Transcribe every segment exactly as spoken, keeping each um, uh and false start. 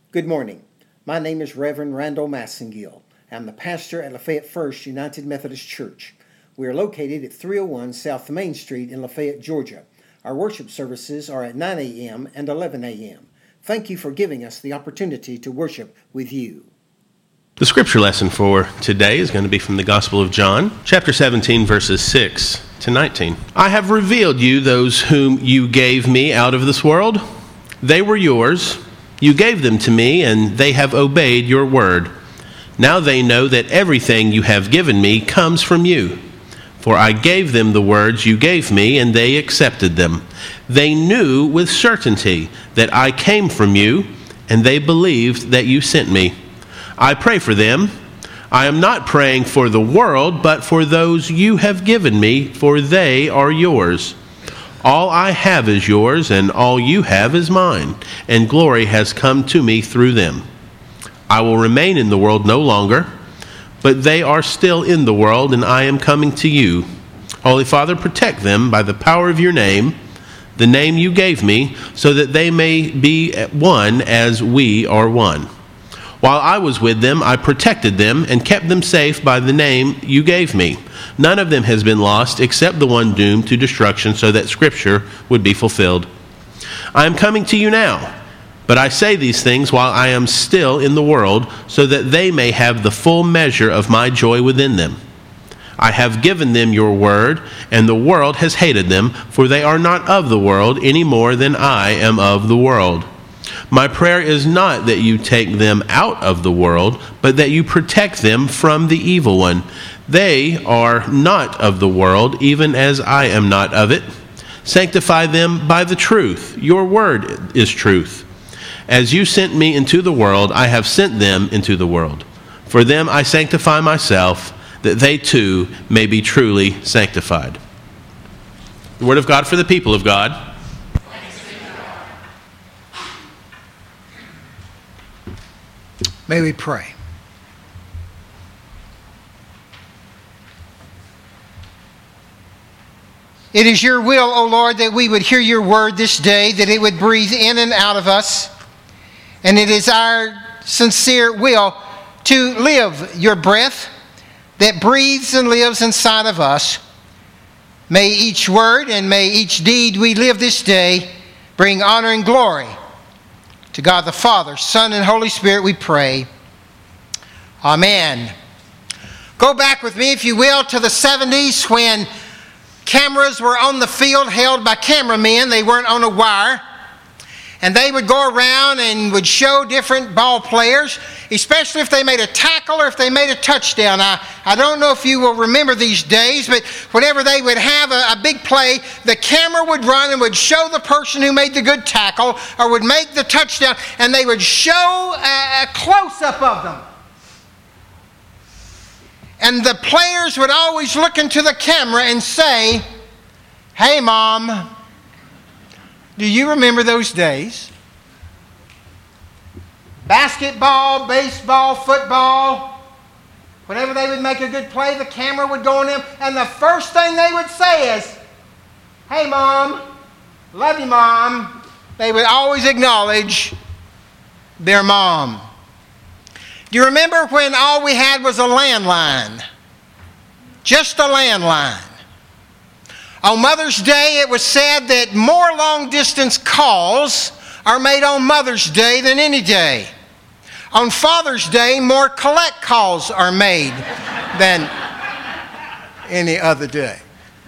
Good morning. My name is Reverend Randall Massengill. I'm the pastor at Lafayette First United Methodist Church. We are located at three oh one South Main Street in Lafayette, Georgia. Our worship services are at nine a.m. and eleven a.m. Thank you for giving us the opportunity to worship with you. The scripture lesson for today is going to be from the Gospel of John, chapter seventeen, verses six to nineteen. I have revealed you those whom you gave me out of this world. They were yours. You gave them to me, and they have obeyed your word. Now they know that everything you have given me comes from you. For I gave them the words you gave me, and they accepted them. They knew with certainty that I came from you, and they believed that you sent me. I pray for them. I am not praying for the world, but for those you have given me, for they are yours. All I have is yours, and all you have is mine, and glory has come to me through them. I will remain in the world no longer, but they are still in the world, and I am coming to you. Holy Father, protect them by the power of your name, the name you gave me, so that they may be one as we are one. While I was with them, I protected them and kept them safe by the name you gave me. None of them has been lost except the one doomed to destruction, so that Scripture would be fulfilled. I am coming to you now, but I say these things while I am still in the world, so that they may have the full measure of my joy within them. I have given them your word, and the world has hated them, for they are not of the world any more than I am of the world. My prayer is not that you take them out of the world, but that you protect them from the evil one. They are not of the world, even as I am not of it. Sanctify them by the truth. Your word is truth. As you sent me into the world, I have sent them into the world. For them I sanctify myself, that they too may be truly sanctified. The word of God for the people of God. May we pray. It is your will, O Lord, that we would hear your word this day, that it would breathe in and out of us. And it is our sincere will to live your breath that breathes and lives inside of us. May each word and may each deed we live this day bring honor and glory to God the Father, Son, and Holy Spirit, we pray. Amen. Go back with me, if you will, to the seventies when cameras were on the field held by cameramen. They weren't on a wire. And they would go around and would show different ball players, especially if they made a tackle or if they made a touchdown. I, I don't know if you will remember these days, but whenever they would have a, a big play, the camera would run and would show the person who made the good tackle or would make the touchdown, and they would show a, a close-up of them. And the players would always look into the camera and say, "Hey, Mom, do you remember those days?" Basketball, baseball, football, whenever they would make a good play, the camera would go on them, and the first thing they would say is, "Hey, Mom, love you, Mom." They would always acknowledge their mom. Do you remember when all we had was a landline? Just a landline. On Mother's Day, it was said that more long-distance calls are made on Mother's Day than any day. On Father's Day, more collect calls are made than any other day.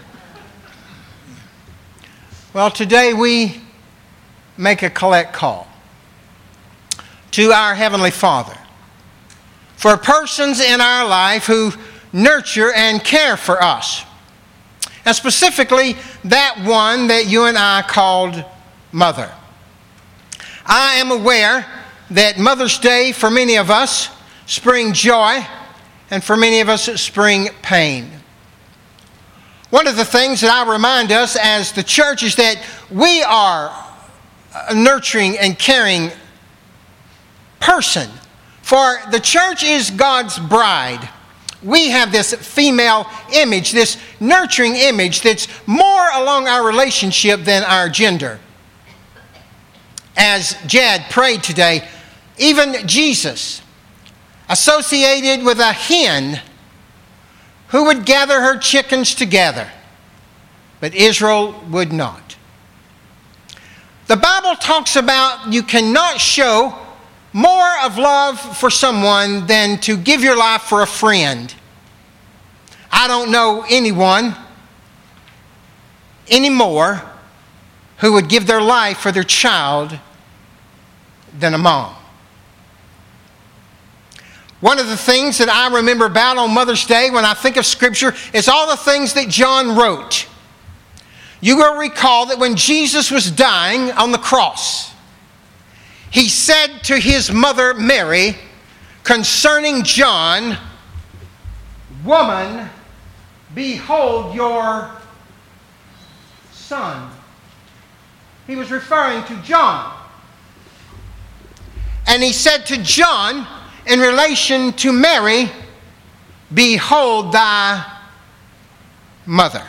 Well, today we make a collect call to our Heavenly Father for persons in our life who nurture and care for us. And specifically, that one that you and I called Mother. I am aware that Mother's Day, for many of us, brings joy, and for many of us, it brings pain. One of the things that I remind us as the church is that we are a nurturing and caring person. For the church is God's bride. We have this female image, this nurturing image that's more along our relationship than our gender. As Jed prayed today, Even Jesus, associated with a hen who would gather her chickens together, but Israel would not. The Bible talks about you cannot show more of love for someone than to give your life for a friend. I don't know anyone anymore who would give their life for their child than a mom. One of the things that I remember about on Mother's Day when I think of Scripture is all the things that John wrote. You will recall that when Jesus was dying on the cross, he said to his mother Mary concerning John, "Woman, behold your son." He was referring to John. And he said to John, in relation to Mary, "Behold thy mother."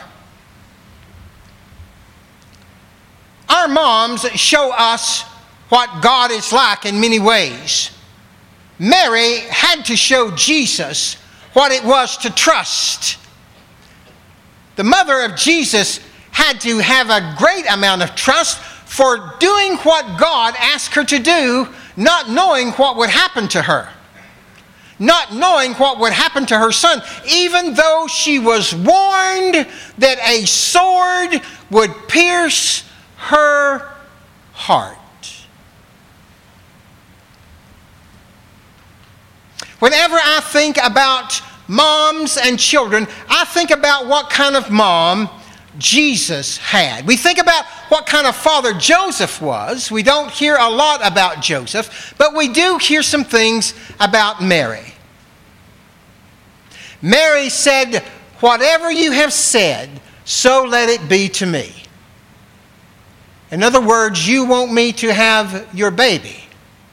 Our moms show us what God is like in many ways. Mary had to show Jesus what it was to trust. The mother of Jesus had to have a great amount of trust for doing what God asked her to do, not knowing what would happen to her. Not knowing what would happen to her son, even though she was warned that a sword would pierce her heart. Whenever I think about moms and children, I think about what kind of mom Jesus had. We think about what kind of father Joseph was. We don't hear a lot about Joseph, but we do hear some things about Mary. Mary said, "Whatever you have said, so let it be to me." In other words, you want me to have your baby.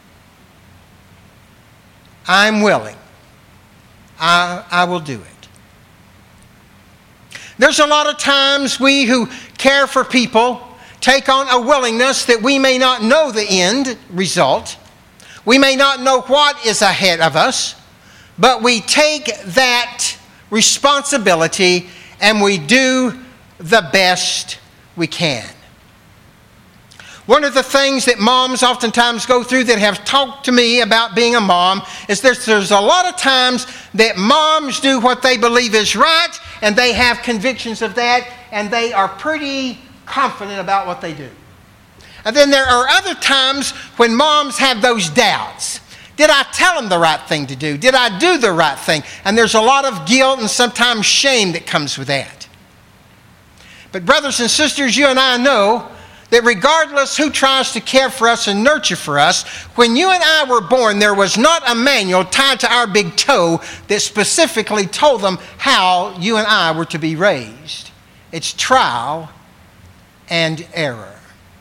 I'm willing. I, I will do it. There's a lot of times we who care for people take on a willingness that we may not know the end result. We may not know what is ahead of us, but we take that responsibility and we do the best we can. One of the things that moms oftentimes go through that have talked to me about being a mom is there's, there's a lot of times that moms do what they believe is right, and they have convictions of that, and they are pretty confident about what they do. And then there are other times when moms have those doubts. Did I tell them the right thing to do? Did I do the right thing? And there's a lot of guilt and sometimes shame that comes with that. But brothers and sisters, you and I know that regardless who tries to care for us and nurture for us, when you and I were born, there was not a manual tied to our big toe that specifically told them how you and I were to be raised. It's trial and error.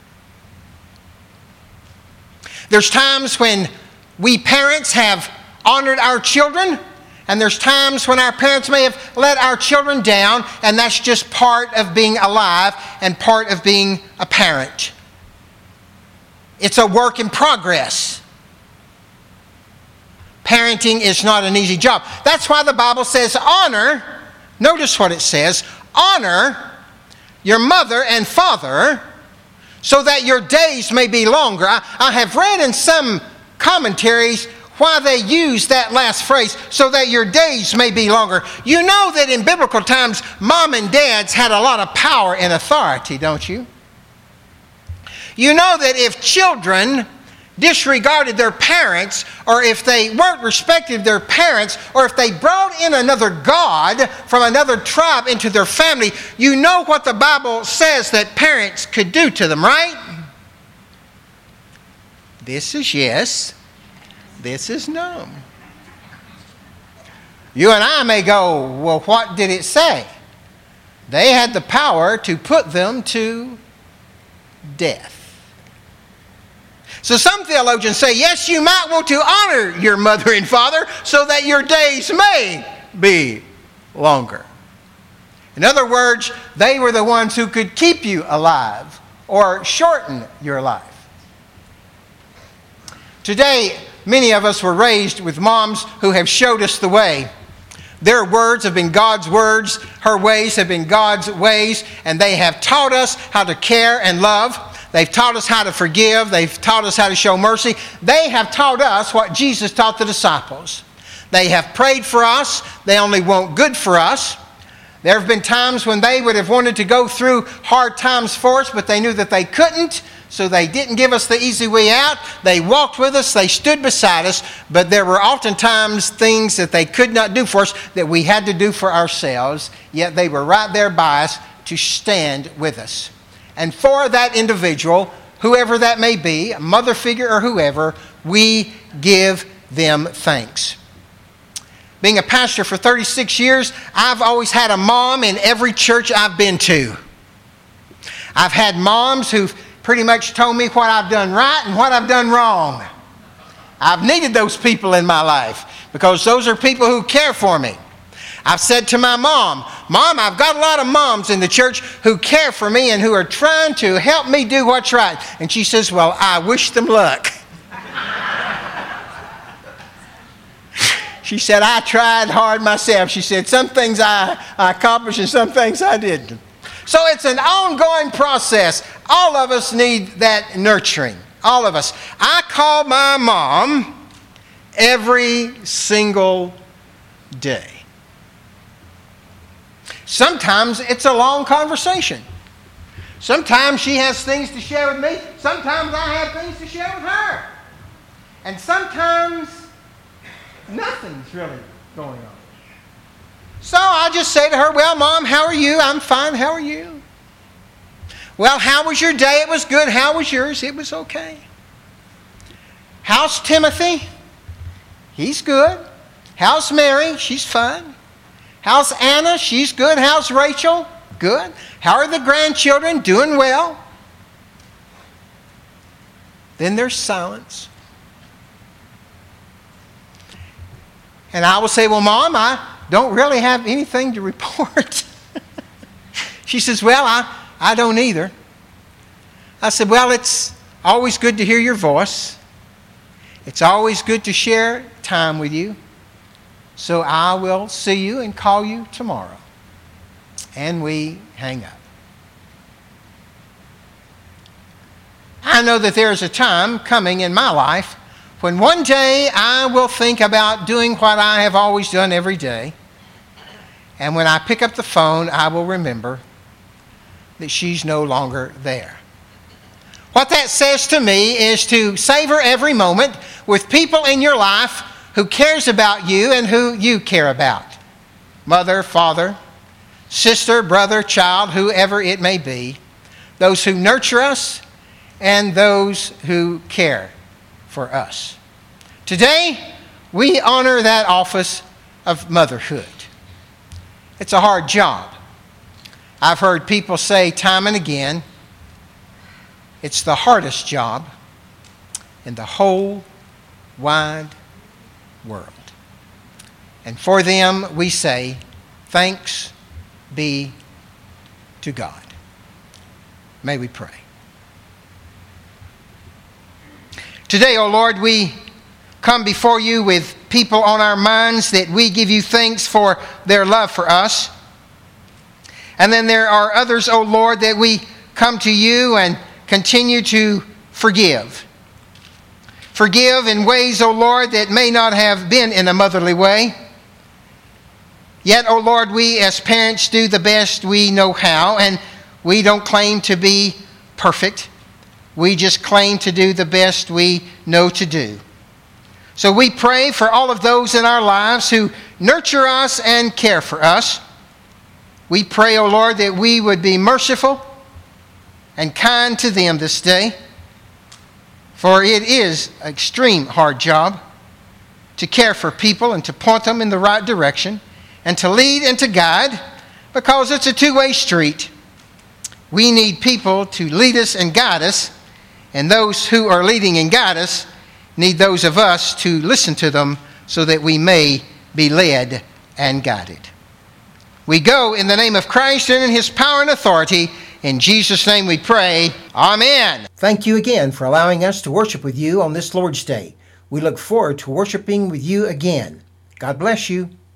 There's times when we parents have honored our children, and there's times when our parents may have let our children down, and that's just part of being alive and part of being a parent. It's a work in progress. Parenting is not an easy job. That's why the Bible says honor, notice what it says, honor your mother and father so that your days may be longer. I, I have read in some commentaries why they use that last phrase, so that your days may be longer. You know that in biblical times, mom and dads had a lot of power and authority, don't you? You know that if children disregarded their parents, or if they weren't respected their parents, or if they brought in another god from another tribe into their family, you know what the Bible says that parents could do to them, right? This is yes. This is no. You and I may go, well, what did it say? They had the power to put them to death. So some theologians say, yes, you might want to honor your mother and father so that your days may be longer. In other words, they were the ones who could keep you alive or shorten your life. Today, many of us were raised with moms who have showed us the way. Their words have been God's words. Her ways have been God's ways. And they have taught us how to care and love. They've taught us how to forgive. They've taught us how to show mercy. They have taught us what Jesus taught the disciples. They have prayed for us. They only want good for us. There have been times when they would have wanted to go through hard times for us, but they knew that they couldn't. So they didn't give us the easy way out. They walked with us. They stood beside us. But there were oftentimes things that they could not do for us that we had to do for ourselves. Yet they were right there by us to stand with us. And for that individual, whoever that may be, a mother figure or whoever, we give them thanks. Being a pastor for thirty-six years, I've always had a mom in every church I've been to. I've had moms who've pretty much told me what I've done right and what I've done wrong. I've needed those people in my life because those are people who care for me. I've said to my mom, Mom, I've got a lot of moms in the church who care for me and who are trying to help me do what's right. And she says, well, I wish them luck. She said, I tried hard myself. She said, some things I, I accomplished and some things I didn't. So it's an ongoing process. All of us need that nurturing. All of us. I call my mom every single day. Sometimes it's a long conversation. Sometimes she has things to share with me. Sometimes I have things to share with her. And sometimes nothing's really going on. So I just say to her, well, Mom, how are you? I'm fine. How are you? Well, how was your day? It was good. How was yours? It was okay. How's Timothy? He's good. How's Mary? She's fine. How's Anna? She's good. How's Rachel? Good. How are the grandchildren? Doing well. Then there's silence. And I will say, well, Mom, I don't really have anything to report. She says, well, I, I don't either. I said, well, it's always good to hear your voice. It's always good to share time with you. So I will see you and call you tomorrow. And we hang up. I know that there is a time coming in my life when one day I will think about doing what I have always done every day. And when I pick up the phone, I will remember that she's no longer there. What that says to me is to savor every moment with people in your life who cares about you and who you care about. Mother, father, sister, brother, child, whoever it may be. Those who nurture us and those who care for us. Today, we honor that office of motherhood. It's a hard job. I've heard people say time and again, it's the hardest job in the whole wide world. And for them, we say, thanks be to God. May we pray. Today, O Lord, we come before you with people on our minds that we give you thanks for their love for us. And then there are others, O Lord, that we come to you and continue to forgive. Forgive in ways, O Lord, that may not have been in a motherly way. Yet, O Lord, we as parents do the best we know how, and we don't claim to be perfect. We just claim to do the best we know to do. So we pray for all of those in our lives who nurture us and care for us. We pray, O Lord, that we would be merciful and kind to them this day. For it is an extreme hard job to care for people and to point them in the right direction and to lead and to guide, because it's a two-way street. We need people to lead us and guide us, and those who are leading and guide us need those of us to listen to them so that we may be led and guided. We go in the name of Christ and in His power and authority. In Jesus' name we pray. Amen. Thank you again for allowing us to worship with you on this Lord's Day. We look forward to worshiping with you again. God bless you.